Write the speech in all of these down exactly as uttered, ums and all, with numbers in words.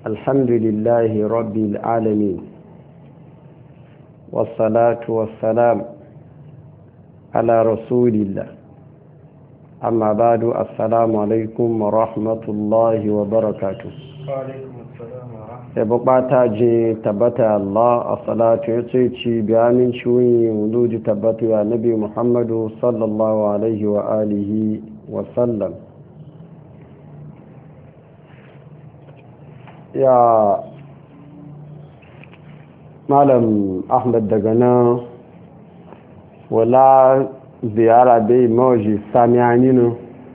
الحمد لله رب العالمين والصلاة والسلام على رسول الله أما بعد السلام عليكم ورحمة الله وبركاته. وعليكم السلام ورحمة الله وبركاته. تبتع الله الصلاة يتشي بأمين شوي ولود تبتع نبي محمد صلى الله عليه وآله وسلم. ya malam ahmad daga nan wala ziyara bai mawaji samiyaninu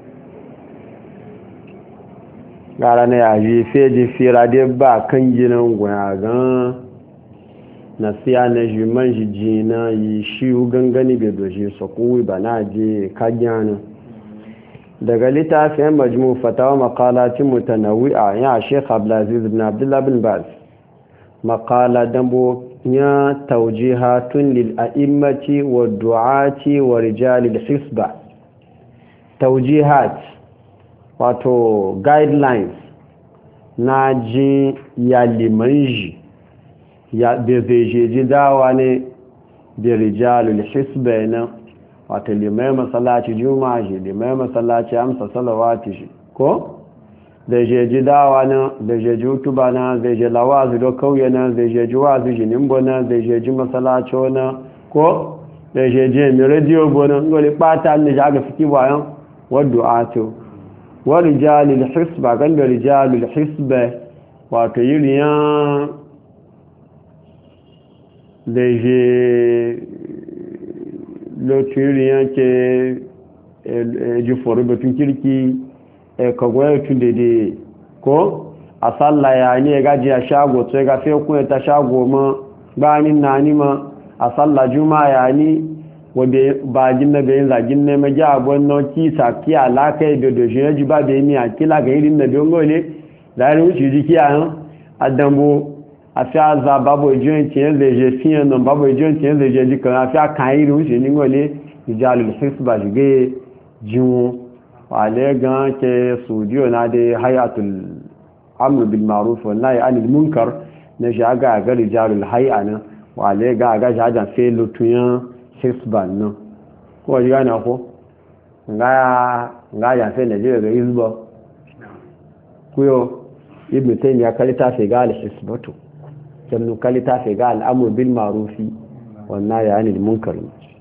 gara na yaji feji fira dai ba kan ginin gwayagan na siya na jiman jiji na yi shi gangani bai doshi sakuwi ba na je kagyanin daga littafin majmu fatawa makalatin mutanawi'a ya Sheikh Abdulaziz ibn Abdullah bin Baz makala dambo ya tawjihatun lil a'immati wa du'ati wa rijalil hisba. Tawjihat wato guidelines na ji ya limanji ya bezeje dawa ne da rijalil hisba na wata limai masallaci juma'a shi limai masallaci amsa salawati shi ko da je ji dawa na da je ji utuba na zai je lawazi do kauye na zai je ji wazi shi nimbo na zai je ji masallaci na ko da je ji mi radio gona ngoli pata ne ja ga fiki bayan wadu'atu wa rijalil hisba gan da rijalil hisba wato yiriyan da je lotiri yanke ji foro batun kirki kagwaya tun dede ko a sallaya ne ya gaji a shago to ya gafe kuma ta shago ma bayanin na ni ma a salla juma ya ni wadda ba ginna bayan zagin ne ma ja abuwan nan kisa ki alaka da da shi ya ji ba da yi a kila ga irin na dongo ne da yi wuce jiki a yan adambo afi aza babu ejiyon tiyan zai je fiye nan babu ejiyon tiyan zai je jikan afi aka yi rushe ni wale ijalul hisba shige jinwo wale gan ke studio na da hayatul amr bil ma'ruf wa nahy anil munkar na shi aga ga rijalul hay'a nan wale ga ga jajan fe lutuyan hisba nan ko ji gane ko nga nga ya fe ne je ga hisba kuyo ibn taymiya kalita fe ga al hisbatu sannu kalita fi ga al'amur bil marufi wannan ya ne munkar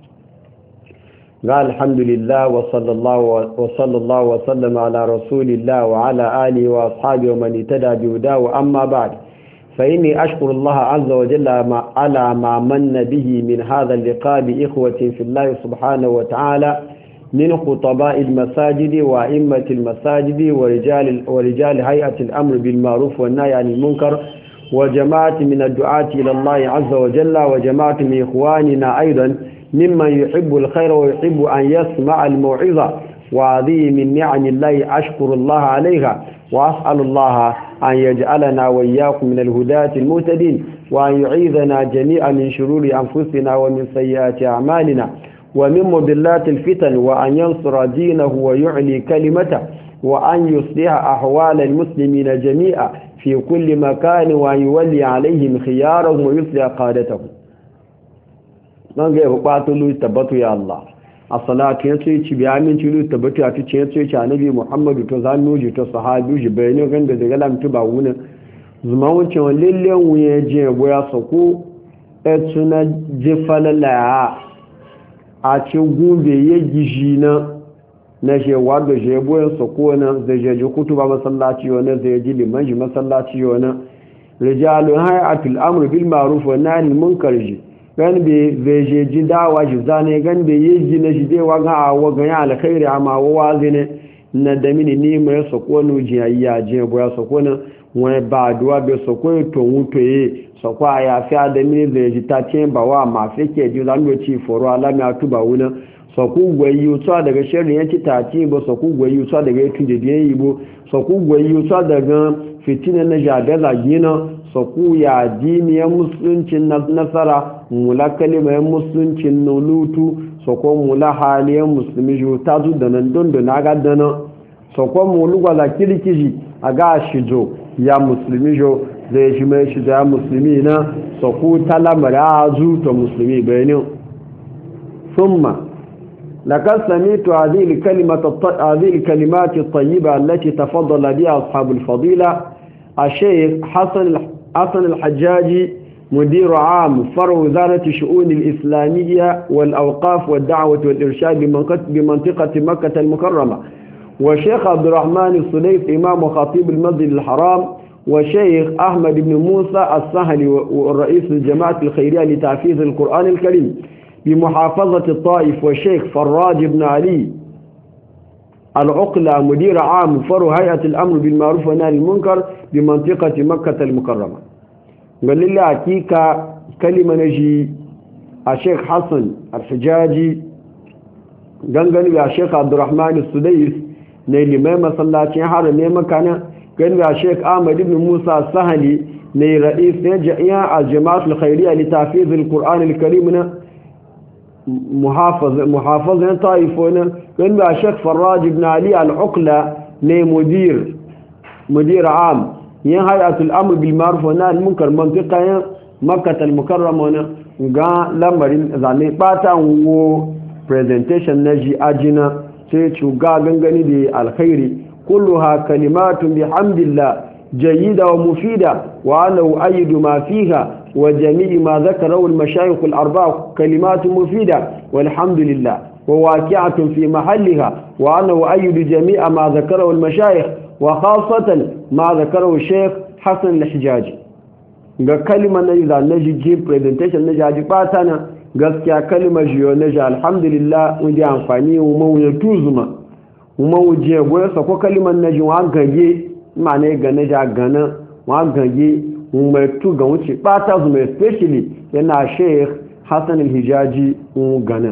ga alhamdulillah wa sallallahu wa sallallahu wa sallama ala rasulillah wa ala alihi wa ashabihi wa man ittaba bi hudahu amma ba'd fa inni ashkuru Allah azza wa jalla ma ala ma manna bihi min hadha al-liqa bi ikhwati fi Allah subhanahu wa ta'ala min khutaba'i al-masajid wa a'immati al-masajid wa rijal wa rijal hay'ati al-amr bil ma'ruf wa nahy 'anil munkar وجماعة من الدعاة إلى الله عز وجل وجماعة من إخواننا أيضا ممن يحب الخير ويحب أن يسمع الموعظة وهذه من نعم الله أشكر الله عليها وأسأل الله أن يجعلنا وإياكم من الهداة المهتدين وأن يعيذنا جميعا من شرور أنفسنا ومن سيئات أعمالنا ومن مضلات الفتن وأن ينصر دينه ويعلي كلمته وأن يصلح أحوال المسلمين جميعا في كل مكان ويولي عليهم خيارهم ويصلح قادتهم من غير قاتلوا تبتوا يا الله الصلاة ينسيتي بأمين تلو تبتوا أتوتي ينسيتي عن نبي محمد تزانوجي تصحابي جبيني غنب زغلام تبعونا زمانوچ ولله ويجي بويا سكو etsuna jefalala a ci gumbe yejijina na je wado je boyen soko na zai je kutuba masallaci wani zai ji liman ji masallaci wani rijalun hay'atul amr bil ma'ruf wa nahy anil munkar ji gan be zai je ji dawa ji zane gan be yi na ji dai wa ga wa ga ya alkhairi amma wa wazine na da mini ni mai soko nu ji ayya je boya soko na wani ba duwa be soko to wuto ye soko ya fi da mini zai ji ta ce ba wa ma fike ji zan do ci foro alami atuba wuna soku gwayi utsa daga shirin yanci taci ba soku gwayi utsa daga yakin da biyan yi bo soku gwayi utsa daga fitina na jadaza gina soku ya diniyar musuluncin nasara mula kalimar musuluncin nulutu soko mula haliyar musulmi ju ta zu da nan don da na ga dana soko mulu gwaza kirkiji a ga shijo ya musulmi jo zai shi mai shi ya musulmi na saku talamara zu to musulmi bayanin summa لقد سمعت هذه الكلمة هذه الكلمات الطيبة التي تفضل بها أصحاب الفضيلة الشيخ حسن حسن الحجاجي مدير عام فرع وزارة الشؤون الإسلامية والأوقاف والدعوة والإرشاد بمنطقة مكة المكرمة، والشيخ عبد الرحمن السليف إمام وخطيب المسجد الحرام، والشيخ أحمد بن موسى السهلي والرئيس الجماعة الخيرية لتحفيظ القرآن الكريم بمحافظة الطائف، والشيخ فراج بن علي العقلة مدير عام فرع هيئة الأمر بالمعروف والنهي عن المنكر بمنطقة مكة المكرمة. قال لله حقيقة كلمة نجي الشيخ حسن الحجاجي قال لي الشيخ عبد الرحمن السديس نيلي ما مصلاتي حرم ما كان قال لي الشيخ أحمد بن موسى السهلي ني رئيس جمعية الجماعة الخيرية لتحفيظ القرآن الكريم محافظ محافظة طائفون. قال لي الشيخ فراج بن علي العقلة ني مدير مدير عام yin hayatul amr bil ma'ruf wa nahy anil munkar mantiqa yin makkah al mukarrama ga lamarin zane bata wo presentation naji ajina sai cuga gangani da alkhairi kulluha kalimatun bihamdillah jayyida wa mufida wa ana uayidu ma fiha wa jami'i ma dhakarahu al mashayikh al arba'a kalimatun mufida walhamdulillah wa waqi'atun fi mahalliha wa ana uayidu jami'a ma dhakarahu al mashayikh وخاصة ما ذكره الشيخ حسن الحجاجي. ga kalima na yi zane jiji presentation na jaji bata na gaskiya kalima jiyo na ji alhamdulillah wuje amfani umar wuje tuzuma umar wuje goya sako kaliman na ji wa gage ma na yi gane ja gana wa gage umar tu ga wuce bata zuma especially yana sheikh hassan alhijaji gana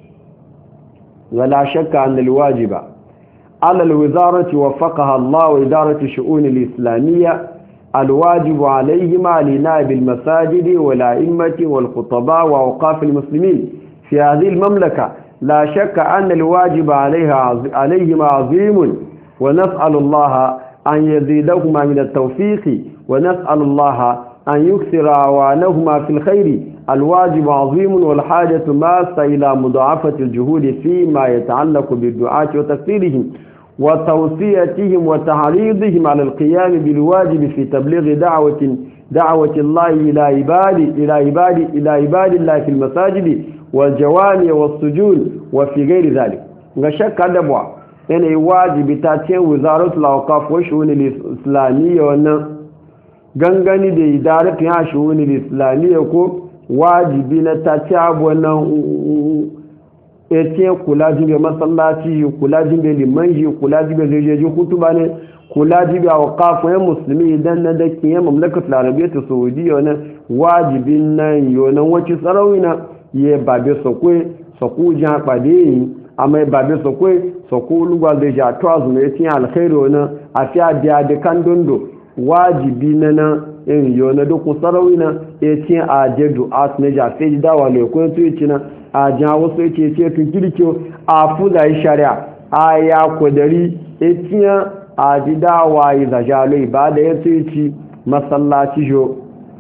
wala shakka an alwajiba على الوزارة وفقها الله وإدارة الشؤون الإسلامية الواجب عليهما لنائب المساجد والأئمة والخطباء وأوقاف المسلمين في هذه المملكة لا شك أن الواجب عليها عليهما عظيم ونسأل الله أن يزيدهما من التوفيق ونسأل الله أن يكثر أعوانهما في الخير. الواجب عظيم والحاجة ماسة إلى مضاعفة الجهود فيما يتعلق بالدعاة وتكثيرهم وتوصيتهم وتحريضهم على القيام بالواجب في تبليغ دعوة دعوة الله إلى عباد إلى عباد إلى عباد الله في المساجد والجوامع والسجون وفي غير ذلك. غشك دبوا أن واجب تاتين وزارة الأوقاف والشؤون الإسلامية وأن gangani da idarar ya shuhuni islamiyya ko wajibi na ta ci abu wannan ete kula jibe masallaci kula jibe limanji kula jibe zai hutuba ne kula jibe a wakafin yan musulmi idan na da kiyan mamlakatul arabiyyar ta saudiya wannan wajibin nan yonan wacce tsarauni na ya babe sokwe soku jan pade yi amma babe sokwe soku lugwa zai ja to azu ne tin alkhairu wannan afiya da da kan dondo wajibi na na in yo na duk sarawi na etin a je du'at na ja sai dawa le ko to yace na a ja wasu yace ce tun kirkiyo a fuza shari'a a ya kodari etin a ji dawa yi da jalo ibada yace yace masallaci jo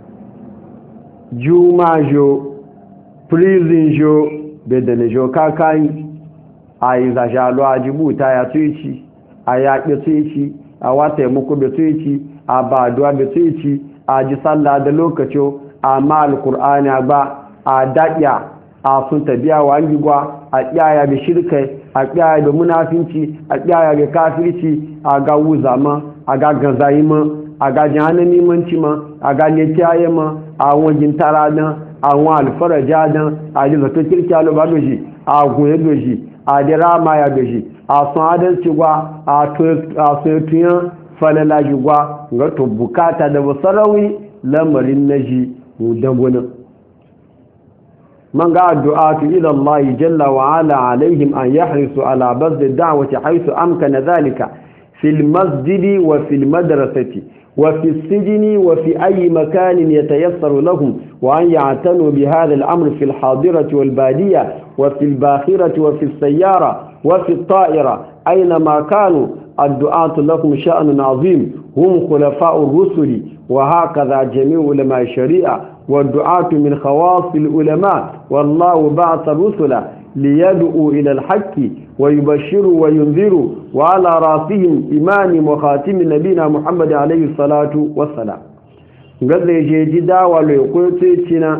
juma jo prison jo bedane jo kakai a yi da jalo a jibuta ya tuci a yaƙi tuci a wata muku da tuci a ba duwa da tuci a ji sallah da lokaci a ma alkur'ani ba a daɗya a sun tabiya wa an gigwa a ƙyaya da shirkai a ƙyaya da munafinci a ƙyaya da kafirci a ga wuza ma a ga gazayi ma a ga jihannan nimanci ma a ga netiyaye ma a wajen tara dan a wọn alfaraja dan a ji zato kirki aloba doji a gunye doji a dira ma ya doji a sun adalci gwa a sun tuyan falalaji gwa ga to bukata da basarawi lamarin naji mudabunan man ga addu'atu ila Allah jalla wa ala alaihim an yahrisu ala bazd ad-da'wati haythu amkana dhalika fil masjidi wa fil madrasati wa fi as-sijni wa fi ayi makanin yatayassaru lahum wa an ya'tanu bi hadha al-amr fi al-hadirati wal badiyah wa fi al-bakhirati wa fi as-sayyara wa fi at-ta'ira aynama kanu الدعاة لكم شأن عظيم هم خلفاء الرسل وهكذا جميع علماء الشريعة والدعاة من خواص العلماء والله بعث الرسل ليدعوا إلى الحق ويبشروا وينذروا وعلى راسهم إمام وخاتم نبينا محمد عليه الصلاة والسلام قد يجي دعوة ليقول تيتنا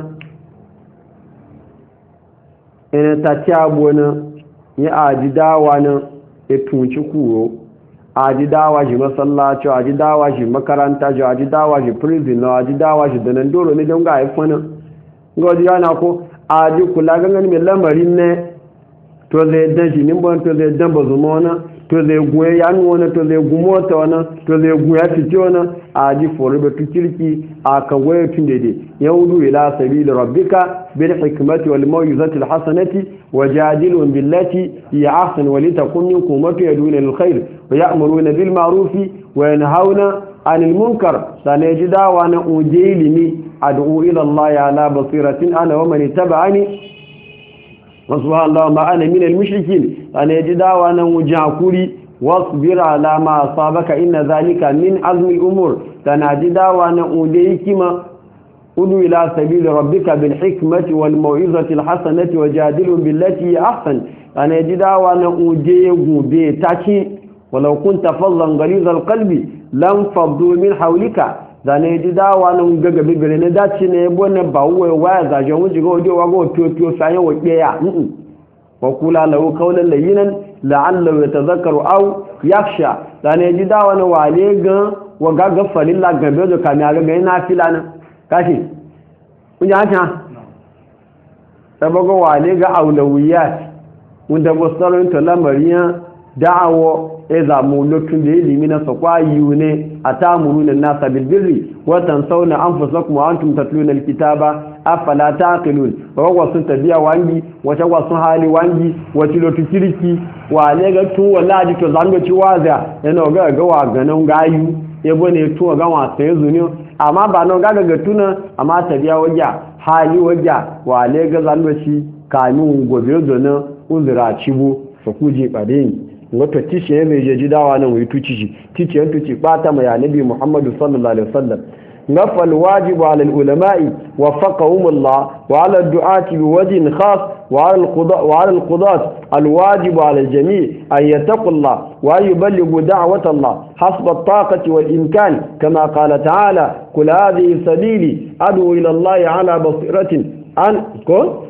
إن تتابونا يأجي دعوانا يتونش كورو aji dawa shi masallaci aji dawa shi makaranta ji aji dawa shi prison aji dawa shi da nan dole ne don ga haifanin gwaji yana ko aji kula gangan mai lamarin ne to zai dan shi nimbon to zai dan bazuma wani to zai goye yanu wani to zai gumota wani to zai goya fiti wani aji fori da tukirki a kan goye tun daidai yahudu ila sabili rabbika bil hikmati wal mawizati al hasanati wajadilhum billati hiya ahsan wa litakun minkum ummatu yaduna lil khair wa ya'muruna bil ma'ruf wa yanhauna 'anil munkar sanaji dawa na ujilimi ad'u ila Allah ala basiratin ana wa man ittaba'ani wa subhanallahi ma ana min al mushrikin sanaji dawa na wujakuri wasbir ala ma asabaka inna dhalika min azmi al umur sanaji dawa na ujikima ادعو إلى سبيل ربك بالحكمة والموعظة الحسنة وجادلهم بالتي هي أحسن أنا يجد وانا أجيب بيتاكي ولو كنت فظا غليظ القلب لم فضوا من حولك أنا يجد وانا أجيب بيبرين داتي نيبون باوة وازا جمو جيغو ديو وغو تيو تيو سايا وكيا وقولا له قولا لينا لعله يتذكر أو يخشى أنا يجد وانا وعليقا وغاقف لله غبيدو كامياغا غينا فلانا kashi kun ji haka sabago wale ga aulawiyat wanda musalin to lamariya da'awo e zamu lokacin da ilimi na sakwa yune atamuruna nasa bil birri wa tansawna anfusakum wa antum tatluna al kitaba afala taqilun wa sun tabiya wangi wata wasun hali wangi wata lotu kirki wale ga tun wallahi to zango ci waza yana ga ga wa ganan gayu yabo ne tuwa ga wasa yanzu ne amma ba nan ga daga tuna amma tabiya waja hali waja wale ga zanwaci kamin gobe zona uzura cibo fa kuje bade wato tishi ne mai jeji dawa nan wai tuci shi tici yan tuci bata mai annabi Muhammad sallallahu alaihi wasallam nafal wajibu ala ulama'i waffaqahum Allah wa ala du'ati biwajhin khas wa ala alqada wa ala alqudat alwajibu ala aljami' an yattaqullah wa yuballighu da'wata Allah hasba at-taqati wal imkan kama qala ta'ala qul hadhihi sabili ad'u ila Allah ala basiratin an ko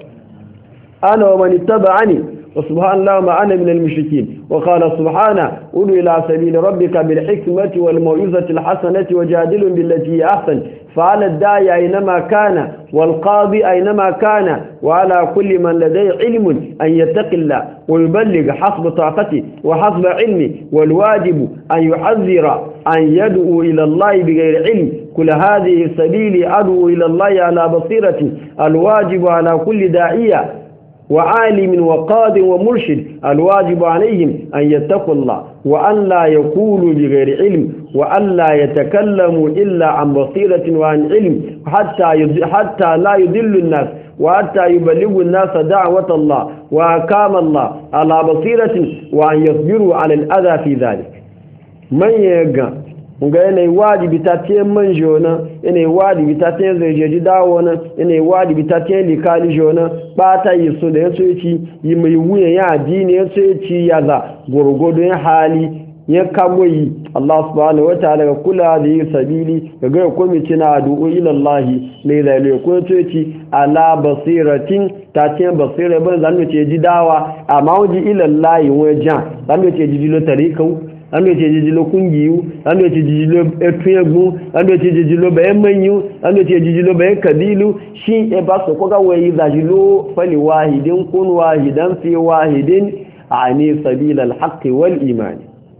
ana wa man ittaba'ani وسبحان الله ما أنا من المشركين وقال سبحانه ادعو إلى سبيل ربك بالحكمة والموعظة الحسنة وجادلهم بالتي هي أحسن فعلى الداعي أينما كان والقاضي أينما كان وعلى كل من لديه علم أن يتقي الله ويبلغ حسب طاقته وحسب علمه والواجب أن يحذر أن يدعو إلى الله بغير علم كل هذه السبيل أدعو إلى الله على بصيرة الواجب على كل داعية وعالم وقاد ومرشد الواجب عليهم أن يتقوا الله وأن لا يقولوا بغير علم وأن لا يتكلموا إلا عن بصيرة وعن علم حتى حتى لا يضل الناس وحتى يبلغوا الناس دعوة الله وأحكام الله على بصيرة وأن يصبروا على الأذى في ذلك من يقع ga yanayi wajibi ta ce man jona yanayi wajibi ta ce zai jeji dawo na yanayi wajibi ta ce likali jona ba ta yi so da ya so ci yi mai wuya ya addini ya so ci ya za gurgudun hali ya kamo yi Allah subhanahu wataala ga kula da yi sabili ga ga kwamiti na addu'o ila Allah ne da le ko so ci ala basiratin ta ce basira ban zan ce ji dawa amma waji ila Allah wajen zan ce ji lo tarikau lánàá ti jíjí ló kún yíú lánàá ti jíjí ló ẹtún ẹgbún lánàá ti jíjí ló bẹ̀ẹ́ mẹ́yìn lánàá ti jíjí ló bẹ̀ẹ́ kàbílú sí ẹbá sọ̀kọ́gáwọ̀ ìdájí ló fẹ́lì wáhìdín kún wáhìdán fi wáhìdín àní sàbílà alhaqqi wal imani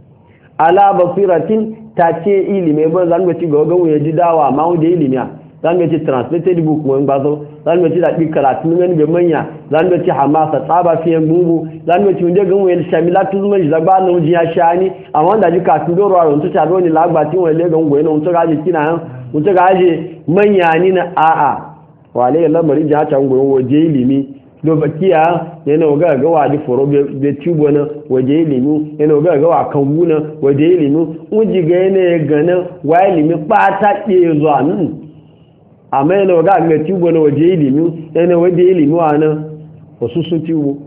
ala basiratin ta ce ilimi ẹgbọ́n lánàá ti gọ́gọ́wọ̀ ya ji dawa máa ń da ilimi lánàá ti translated book wọn gbázọ́ lánàá ti dàbí karatu nínú ẹni mẹ́yà lánàá ti hamasa tsaba fi ẹgbùngbù lánàá ti wọ́n gẹ́gẹ́ wọ́n ṣàmìlá tó zúmọ̀ ìzàgbá náà jí aṣá ní àwọn ìdájí kàtún lóòrò àrùn tó ṣàbẹ́ òní lágbà tí wọ́n lẹ́gàn wọ́n náà tó rájì kí náà tó rájì mẹ́yà ní na àà wà lẹ́yìn lọ́mọ̀rí jẹ́ àṣà ń gbọ́n jẹ́ ilimi do bakiya yana ga ga wa di foro be tubo na waje ilimi yana ga ga wa kan wuna waje ilimi uji ga yana gana wa ilimi pata ke zo anan amma yana ga ga tubo na waje ilimi yana waje ilimi wa nan wasu sun tubo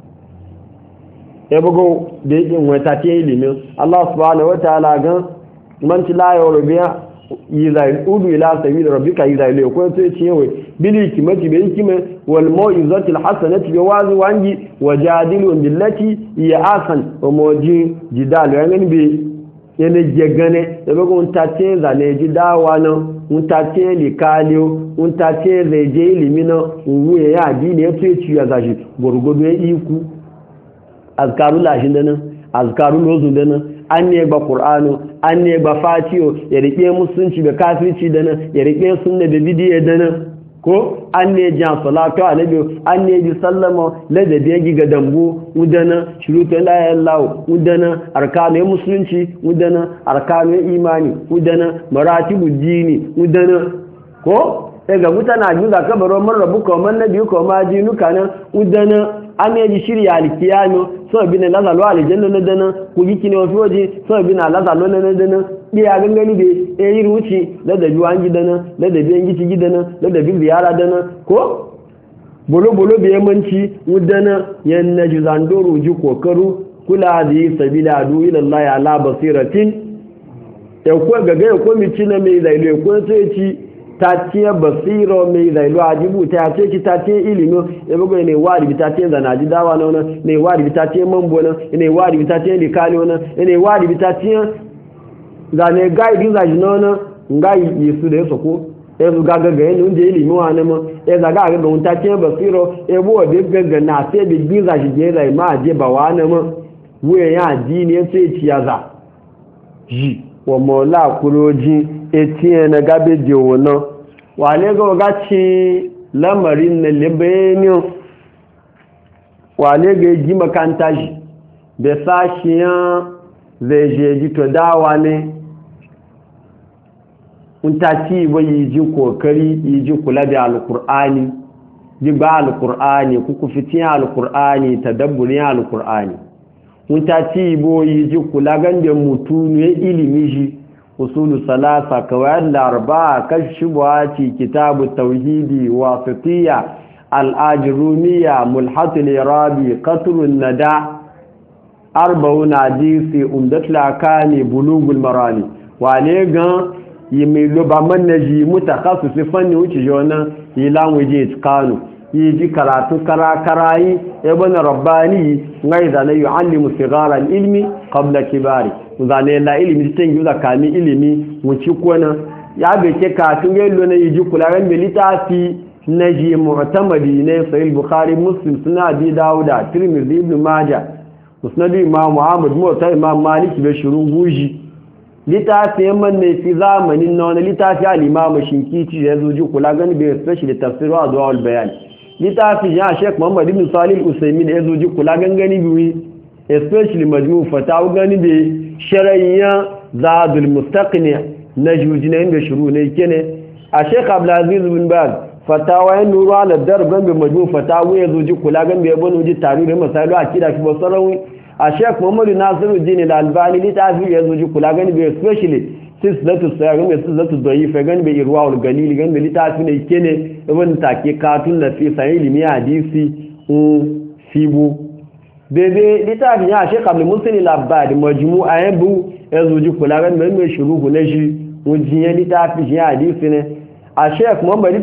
ya bugo da yin wata ce ilimi Allah subhanahu wataala ga man ci la yawrubiya izai udu ila sabil rabbika izai le ko to ce wai bili kimati be kime wal mau'izatil hasanati bi wazi wangi wajadilu billati ya asan wa moji jidal ngani be yana jegane da bugo untace zane jidawa no untace likaliyo untace zeje ilimi no uwe ya dini ya ce ci ya zaji gurgudu ya iku azkarul lashin dana azkarul lozun dana an ne ba qur'ano an ne ba fatiyo ya rike musulunci da kafirci dana ya rike sunna da bidiye dana ko an ne jan salatu alabi an ne ji sallama la da biye ga dambu udana shurutu la ilaha illallah udana arkanu musulunci udana arkanu imani udana maratibu dini udana ko daga mutana juza kabaro man rabbuka man nabiyuka ma dinuka nan udana an yaji shirya alkiyano so bi na lazalo aljanna na dana ku giki ne wafi waje so bi na lazalo na dana bi ya gangani be e yi ruci da da biwan gidana da da biyan gici gidana da da bi ziyara dana ko bolo bolo be yamanci mudana yan najzandoro ji kokaru kula da sabila du ila Allah ala basiratin e ko gaga e ko mi cina mai zailo e ko sai ci ta ce basiro mai zailu a jibu ta ce ki ta ce ilimi ya bugu ne wari ta ce zana ji dawa na wani ne wari ta ce mambo na ne wari ta ce likali na ne wari ta ce zane gai din zaji na wani ngai yesu da ya soko ya zu gaga ga yin unje ilimi wa na ma ya zaga ga ga ta ce basiro ya buwa da gaga na sai da din zaji je zai ma je ba wa na ma wuya ya ji ne sai ci ya za ji wa mola kuroji etiye na gabe je wona wale ga gaci lamarin na libenin wale ga ji makanta shi da sashiyan zai je ji to dawa ne untaci ba yi ji kokari yi ji kula da alkur'ani ji ba alkur'ani kuku fitiyan alkur'ani tadabburin alkur'ani untaci bo yi ji kula ganda mutu ne ilimi shi usulu salasa kawai larba kashibwati kitabu tauhidi wasitiya al-ajrumiyya mulhatul irabi qatrun nada arba'un hadisi umdatul akani bulugul marani wale gan yimi lo ba mannaji mutakassis fanni wuce jona ilan waje kanu yiji karatu karakarayi ibn rabbani ngai da la yuallimu sigara al-ilmi qabla kibari zane la ilimi tin yuza kami ilimi wuci kona ya beke ka tun yello na yiji kularan belitafi naji mu'tamadi ne sahih bukhari muslim suna bi dauda tirmidhi ibn majah musnad imam muhammad mu'ta imam malik be shuru guji litafi man ne fi zamanin nan litafi al-imam shinkiti ya zuji kulagan be especially tafsir wa adwa al-bayan litafi ya sheikh muhammad ibn salih usaymin ya zuji kulagan gani biwi especially majmu fatawa gani be sharayya zadul mustaqni najujina inda shuru ne kene a sheikh abdul aziz bin baz fatawa ya nuru ala darban be majmu fatawa ya zuji kulagan be banu ji tarihi masalu akida fi basarawi a sheikh muhammad nasiruddin al-albani litafi ya zuji kulagan be especially sislatu sayar me sislatu da'ifa gan be irwaul galil gan be litafi ne kene ibn take katun nafi sai ilmi hadisi u fibu bebe litafi ya sheikh abdul musin al-abbad majmu'a yabu yazuji kulagan me me shuruhu ne shi ujiye litafi ya hadisi ne a sheikh muhammad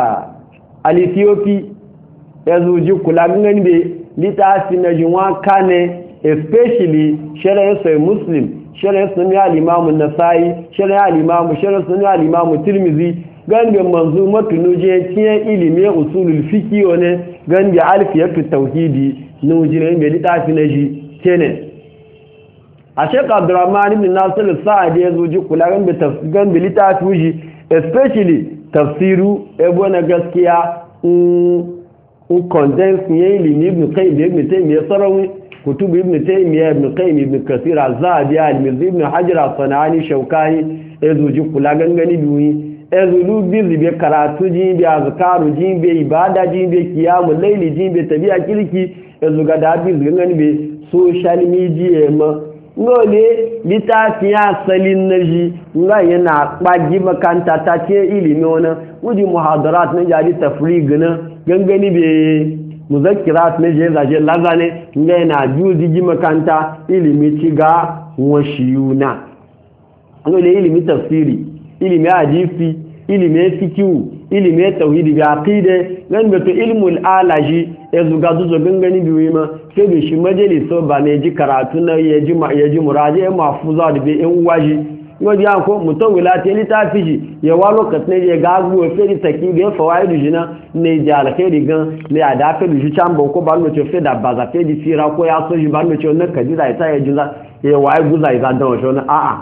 al-ethiopi yazuji kulagan be litafi na jinwa kane especially shari'a sai muslim shari'a sunni al-imam an-nasai shari'a al-imam shari'a sunni al-imam tirmidhi gangan manzumatu nuje tiye ilimi usulul fiqh ne gangan alfiyatu tauhidi nuje ne litafi na ji kene a sheikh abdurrahman ibn nasir al-sa'di yazuji kula gangan tafsiran bi litafi ji especially tafsiru ebo na gaskiya un condense ne ilimi ibn qayyim ibn taymiyyah sarawi كتب ابن تيمية ابن قيم ابن كثير الزهبي المزي ابن حجر الصنعاني شوكاني ezuji kula gangani biyu ezulu bizi be karatu jin be azkaru jin be ibada jin be qiyamul layli jin be tabi'a kirki ezu ga da bizi gangani be social media ma ngole litafi asalin naji nga yana baji makanta ta ce ilimi wannan wudi muhadarat na jadi tafrig na gangani be muzakkirat na je zaje lazane nga yana juji ji makanta ilimi ci ga washiyuna ngole ilimi tafsiri ilimi hadisi ilimi fikihu ilimi tauhidi ga aqide nan beto ilmul alaji yanzu ga zuzo gangani biyu ma sai da shi majaliso ba ne ji karatu na yaji yaji muraje mafuza da be in waji ngodi an ko mutawila ta litafi shi ya wa lokacin ne ga guwa feri taki ga fawaidu jina ne ja alkhairi gan ne ada fe du chambo ko ba no ce fe da baza fe di fira ko ya so ji ba no ce na kadira ita ya jinza ya wa guza iza don shi na a a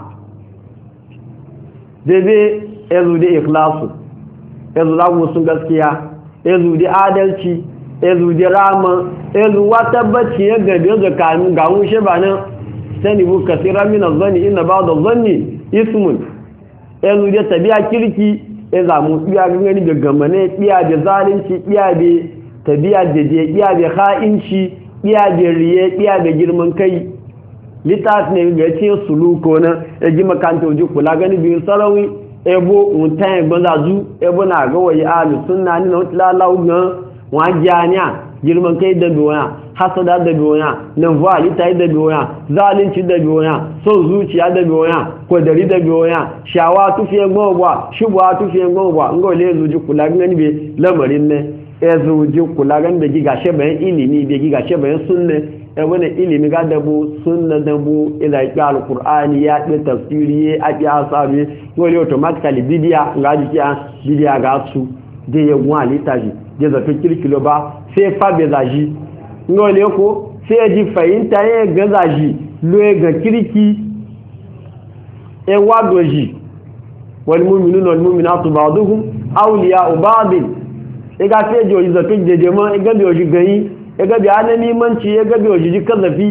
debe ezu da ikhlasu ezu da musun gaskiya ezu da adalci ezu da rama ezu wata bacci ya gabe ga kanu ga mun she ba nan sani bu kasira min azani inna ba'd azani ismun ezu da tabi'a kirki ya zamu biya gangani da gamane biya da zalunci biya da tabi'a da je biya da kha'inci biya da riye biya da girman kai litat ne ga ce suluko na ya ji makanta uji kula gani biyu sarawi ebo mutan gbanza zu ebo na ga wayi alu sunna ni na wutla gan wa janya girman kai da biyoya hasada da biyoya nan vali tai da biyoya zalunci da biyoya so zuciya da biyoya ko dari da biyoya shawa tufiye gogwa shubwa tufiye gogwa ngole zuji kula gani be lamarin ne e zuji kula gani da giga shebe ilimi be giga shebe sunne e wani ilimi ga dabu sunna dabu ila ya alqur'ani ya da tafsiri ya abi asabi ngole automatically bidiya ga jiya bidiya ga su de yegun alitaji je zato kirkilo ba sai fa be zaji ngole ko sai ji fahimta ya ga zaji lo ga kirki e wadoji wal mu'minuna wal mu'minatu ba'duhum awliya'u ba'd e ga sai jo zato jeje ma e ga bi oji gayi e ga bi anani manci e ga bi oji kazafi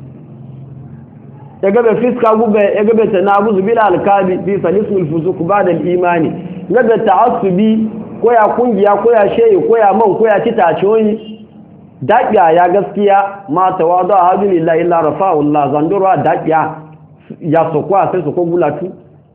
e ga bi fiska gube e ga bi tanabuzu bil alkabi bi salisul fusuq ba'da al imani ga da ta'assubi ko ya kungiya ko ya sheyi ko ya man ko ya titacoyi dakiya ya gaskiya ma tawadu alhamdulillah illa rafa'u Allah zandura dakiya ya sokwa sai soko gulatu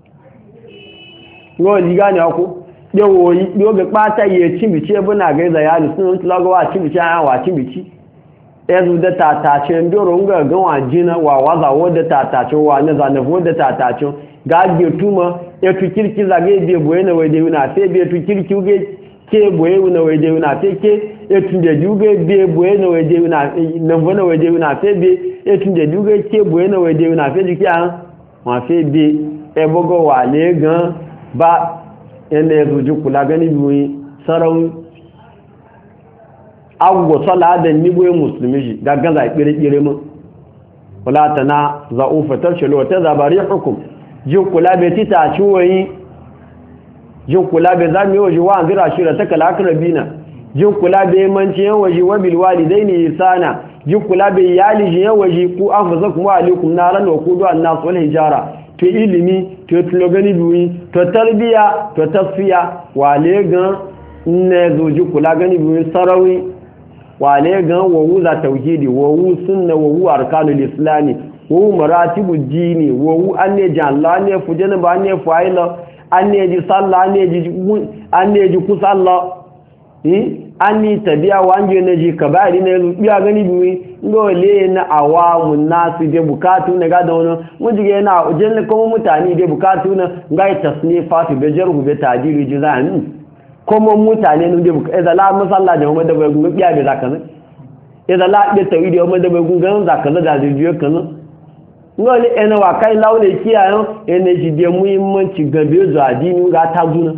ngo liga ne ako dewo yi yo be pata ye chimbichi ebe na ga ya ni sun tulago wa chimbichi an wa chimbichi ezu da tatace ndoro nga ga wa jina wa waza wo da tatace wa ne za ne wo da tatace ga ge tuma e tu kirki za ge be boye na wede una fe be tu kirki ge ke boye una wede una fe ke e tu de juge be boye na wede una na vo na wede una fe be e tu de juge ke boye na wede una fe ji ki an wa fe be e bogo wa le gan ba ene ruju kula gani biwi sarau agwo sala da niboye musulmi shi gaggan za kire-kire mu wala tana za'ufa tarshulu wa tazabari hukum jin kula be tita ciwoyi jin kula be zami waje wa anzira shira ta kalakrabina jin kula be manci yan waje wa bil walidaini ihsana jin kula be yali yan waje ku anfusakum wa alaikum naran wa qudu an-nas wal hijara to ilimi to tulogani biwi to tarbiya to tasfiya wale gan ne zuji kula gani biwi sarawi wale gan wawu za tauhidi wawu sunna wawu arkanul islami wawu maratibu dini wawu anne jalla anne fujana ba anne faila anne ji salla anne ji anne ji ku salla eh anni tabiya wanje ne ji kabari ne biya gani biwi ngole na awamun nasu de bukatu ne ga da wannan mujige na ujin kuma mutane de bukatu na ngai tasnifatu be jarhu be tajiri jizan kuma mutane ne da buka idan la musalla da Muhammad da bai gun biya da zaka ne idan la da tawidi Muhammad da bai gun gan zaka da jiyo kan ngole ena wa kai laule kiyayo ene ji de muhimmanci gabe zu adini ga taguna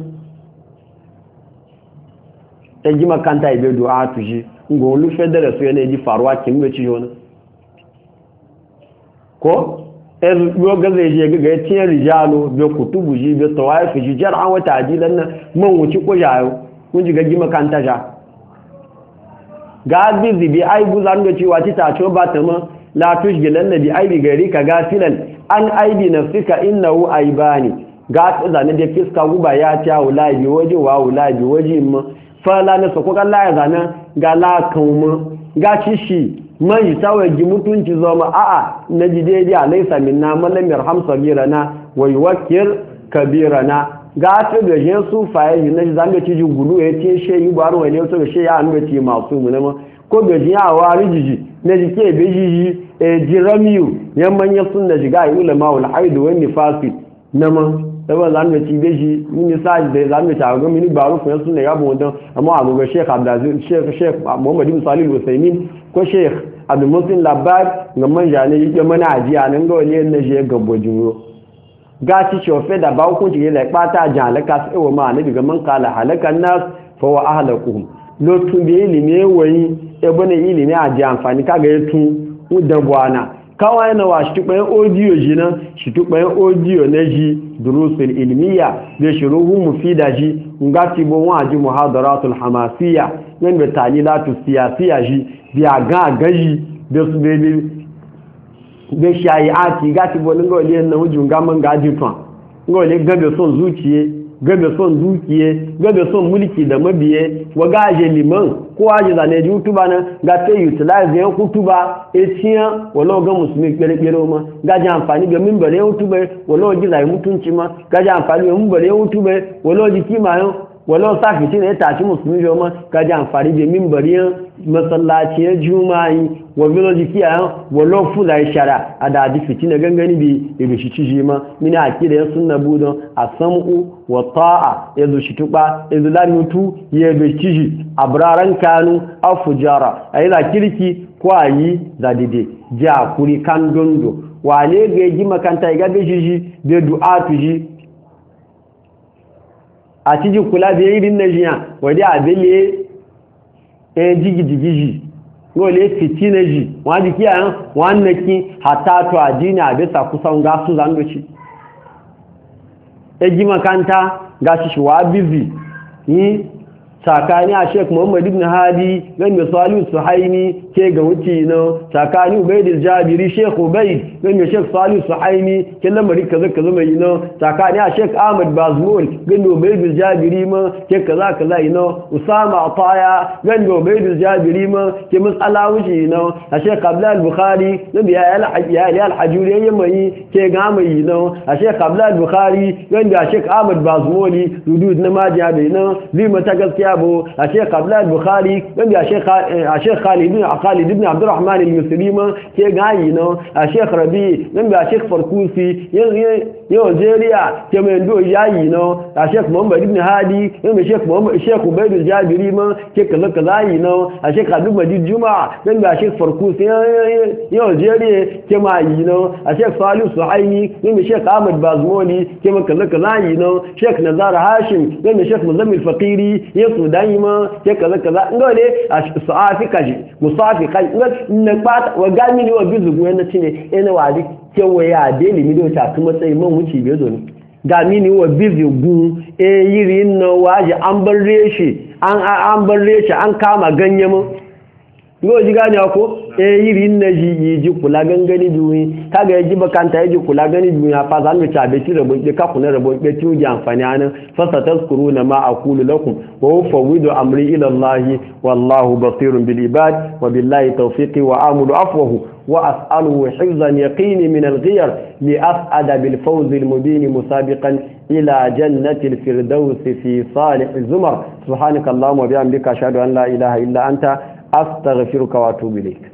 eji makanta ibe du'a tuji ngo lu federe so ene ji faruwa kin me ci yona ko ezu yo gaze je ga tiyan rijalo be kutubu ji be tawaifu ji jar'an wa ta'dilan nan man wuci ko jayo kun ji ga ji makanta ja ga bizi bi ai buzan da ci wati ta cho ba ta ma la tushgilan nabi ai bi gari ka gafilan an aibi nafsika innahu aibani ga zane da fiska guba ya ta wula bi waje wa wula bi waje mu fala na sako kan la zane ga la kan mu ga cishi man yi tawaye ji mutunci zoma a'a na ji daidai alaysa minna man lam yarham sabirana wa yuwakkir kabirana ga ta da je su faye na ji zame ci ji gulu ya ce she yi baro wale to she ya an ci masu mu ne ko da ji ya wari jiji na ji ke be jiji e jiramiyu yamman ya sunna jiga ulama wal haid wa nifasi nama saboda zan da ci beji mini sai da zan da ta ga mini baro ko sunna ya bo don amma abu ga Sheikh Abdulaziz Sheikh Sheikh Muhammad bin Salih Al-Utsaimin ko Sheikh Abdul Musin Labbar ga manja ne yake mana ajiya nan ga wale na je gabbo juro ga ci shofe da ba hukunci ne lai bata jalaka sai wa ma nabi ga man kala halakan nas fa wa ahlakuhum lotun bi ilimi wayi e bane ilimi aji amfani kaga yatun udan bwana kawai na wa shi tubayin audio ji nan shi tubayin audio na ji durusul ilmiya da shuruhu mufida ji ngati bo waji muhadaratul hamasiyya nan da talilatu siyasiya ji biya ga gaji da su bebe da shayati gati bo ngo le na wujun gaman gaji ton ngo le gabe son zuciye gabe son dukiye gabe son mulki da mabiye wa gaje liman ko aje zane ji hutuba nan ga te utilize yan hutuba etiyan wala ga musulmi kere kere ma gaje amfani ga minbare hutuba wala ji zai mutunci ma gaje amfani ga minbare hutuba wala ji kima yan wala safi tin ta ci musulmi jo ma gaje amfani ga minbare masallaci juma'i wa village kiya wala fula shara ada di fitina gangani bi ibe shi ciji ma mina akida ya sunna budon asamu wa ta'a yazo shi tuba yazo lamutu yabe ciji abraran kanu afujara ayi kirki ko ayi zadide ja kuri kan dondo wale ga ji makanta ga be jiji be du'atu ji a ciji kula da irin najiya wadi abele e jigi jigi wole fitina ji wani kiyayen wannaki hatta to adini a bisa kusan gasu zangoci eji makanta gashi shi wa bizi yi tsakani a Sheikh Muhammad ibn Hadi gani Salihu Suhaimi ke ga wuce no tsakani Ubayd al-Jabiri Sheikh Ubayd gani Sheikh Salihu Suhaimi ke lamari kaza kaza mai no tsakani a Sheikh Ahmad Bazmul gani Ubayd al-Jabiri ma ke kaza kaza no Usama Ataya gani Ubayd al-Jabiri ma ke mas'ala wuce no a Sheikh Abdullah al-Bukhari gani ya al-Hajjaj al-Hajuri mai ke ga mai no a Sheikh Abdullah al-Bukhari gani a Sheikh Ahmad Bazmuli hudud na majiya bai no lima ta gaskiya abu a Sheikh Abdullah al-Bukhari wanda a Sheikh a Sheikh Khalid ibn Khalid ibn Abdurrahman al-Muslima ke gayi no a Sheikh Rabi wanda a Sheikh Farkusi yau Algeria ke mai ndo yayi no a Sheikh Muhammad ibn Hadi wanda Sheikh Muhammad Sheikh Ubayd al-Jabiri ma ke kaza kaza yi no a Sheikh Abdul Majid Juma wanda a Sheikh Farkusi yau Algeria ke ma yi no a Sheikh Salih Suhaimi wanda Sheikh Ahmad Bazmoli ke ma kaza kaza yi no Sheikh Nazar Hashim wanda Sheikh Muzammil Faqiri yesu daima ke kaza kaza ngole a safi kaji musafi kai na kwata wa gami ne wa bizugu yana cine ina wadi kewaya da limi do ta kuma sai man wuce be zo ne gami ne wa bizugu e yiri no waje an barre shi an an barre shi an kama ganye mu ngo ji gani ko e yiri na ji ji kula gangani duwi kaga yaji bakanta yaji kula gani duwi ya fa zan ta be tire bo ka kuna rabo be tuji amfani anan fa satazkuruna ma aqulu lakum wa ufawwidu amri ila Allah wallahu basirun bil ibad wa billahi tawfiqi wa amulu afwahu wa as'aluhu hifzan yaqini min al-ghayr li as'ada bil fawz al mubin musabiqan ila jannati al firdaus fi salih zumar subhanaka allahumma wa bihamdika ashhadu an la ilaha illa anta astaghfiruka wa atubu ilayk.